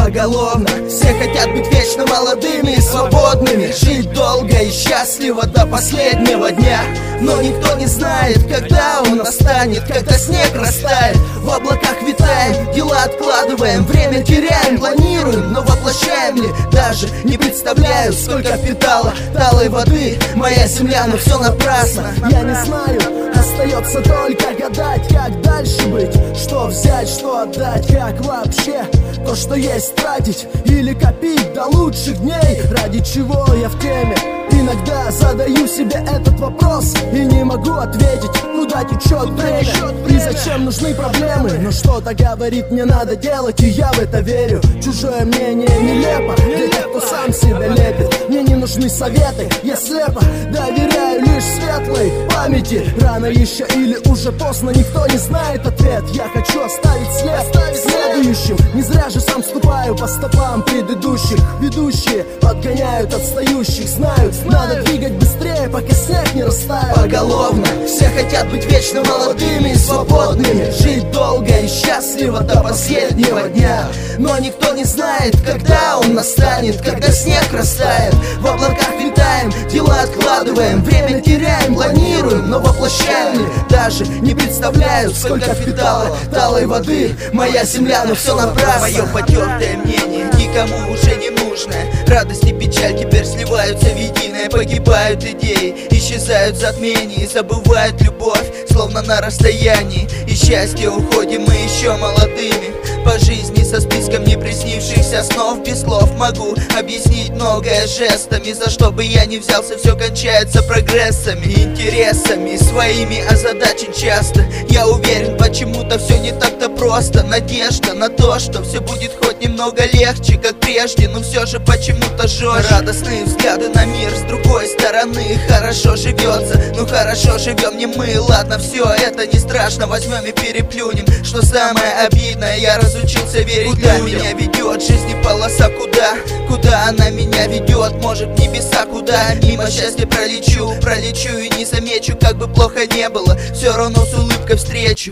поголовно. Все хотят быть вечно молодыми и свободными, жить долго и счастливо до последнего дня. Но никто не знает, когда он настанет, когда снег растает, в облаках витаем, дела откладываем, время теряем, планируем, но воплощаем ли? Даже не представляю, сколько впитала талой воды моя земля, но все напрасно. Я не знаю, остается только гадать, как дальше быть, что взять, что отдать, как вообще то, что есть, тратить или копить до лучших дней. Ради чего я в теме? Иногда задаю себе этот вопрос и не могу ответить, куда течет время и зачем нужны проблемы. Но что-то говорит, мне надо делать, и я в это верю. Чужое мнение нелепо для тех, кто сам себя лепит. Мне не нужны советы, я слепо доверяю лишь светлой памяти. Рано еще или уже поздно, никто не знает ответ. Я хочу оставить след следующим. Не зря же сам ступаю по стопам предыдущих. Ведущие подгоняют отстающих, знают, надо двигать быстрее, пока снег не растает. Поголовно все хотят быть вечно молодыми и свободными, жить долго и счастливо до последнего дня. Но никто не знает, когда он настанет, когда снег растает, в облаках витаем, дела откладываем, время теряем, планируем, но воплощаем ли? Даже не представляю, сколько впитала талой воды моя земля, но все напрасно. Мое потертое мнение никому уже не нужно. Радость и печаль теперь сливаются в единое. Погибают идеи, исчезают затмения, забывают любовь, словно на расстоянии. И счастье уходим мы еще молодыми по жизни со списком не приснившихся снов. Без слов могу объяснить многое жестами, за что бы я ни взялся, все кончается прогрессами, интересами своими озадачен часто. Я уверен, почему-то все не так-то просто. Надежда на то, что все будет хоть немного легче, как прежде, но все же почему-то жестче. Радостные взгляды на мир с другой стороны. Хорошо живется, ну хорошо живем не мы. Ладно, все это не страшно, возьмем и переплюнем. Что самое обидное, я разучился верить. Куда меня ведет жизнь и полоса, куда она меня ведет? Может, в небеса, куда? Мимо счастья пролечу и не замечу, как бы плохо не было, все равно с улыбкой встречу.